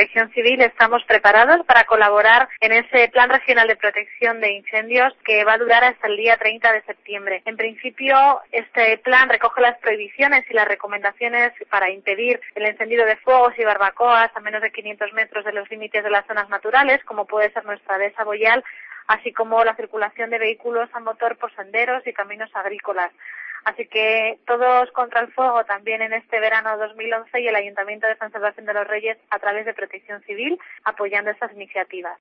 Protección Civil estamos preparados para colaborar en ese Plan Regional de Protección de Incendios que va a durar hasta el día 30 de septiembre. En principio, este plan recoge las prohibiciones y las recomendaciones para impedir el encendido de fuegos y barbacoas a menos de 500 metros de los límites de las zonas naturales, como puede ser nuestra dehesa Boyal, así como la circulación de vehículos a motor por senderos y caminos agrícolas. Así que todos contra el fuego también en este verano 2011 y el Ayuntamiento de San Sebastián de los Reyes a través de Protección Civil apoyando estas iniciativas.